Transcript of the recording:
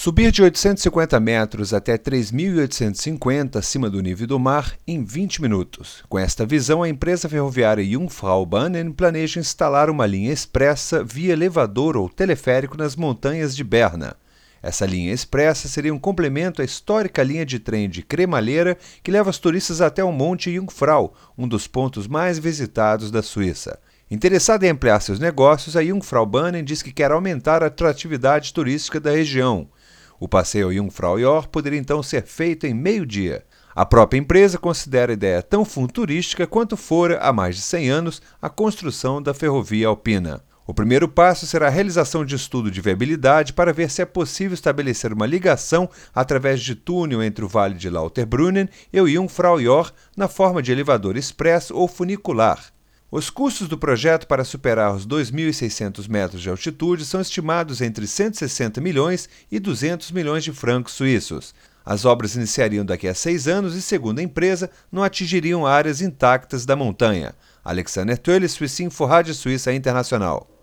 Subir de 850 metros até 3.850 acima do nível do mar em 20 minutos. Com esta visão, a empresa ferroviária Jungfrau-Bahnen planeja instalar uma linha expressa via elevador ou teleférico nas montanhas de Berna. Essa linha expressa seria um complemento à histórica linha de trem de cremalheira que leva os turistas até o Monte Jungfrau, um dos pontos mais visitados da Suíça. Interessada em ampliar seus negócios, a Jungfrau-Bahnen diz que quer aumentar a atratividade turística da região. O passeio Jungfrau-Joch poderia então ser feito em meio-dia. A própria empresa considera a ideia tão futurística quanto fora, há mais de 100 anos, a construção da ferrovia alpina. O primeiro passo será a realização de estudo de viabilidade para ver se é possível estabelecer uma ligação através de túnel entre o Vale de Lauterbrunnen e o Jungfrau-Joch na forma de elevador expresso ou funicular. Os custos do projeto para superar os 2.600 metros de altitude são estimados entre 160 milhões e 200 milhões de francos suíços. As obras iniciariam daqui a 6 anos e, segundo a empresa, não atingiriam áreas intactas da montanha. Alexander Tölle, Suíça Info, Rádio Suíça Internacional.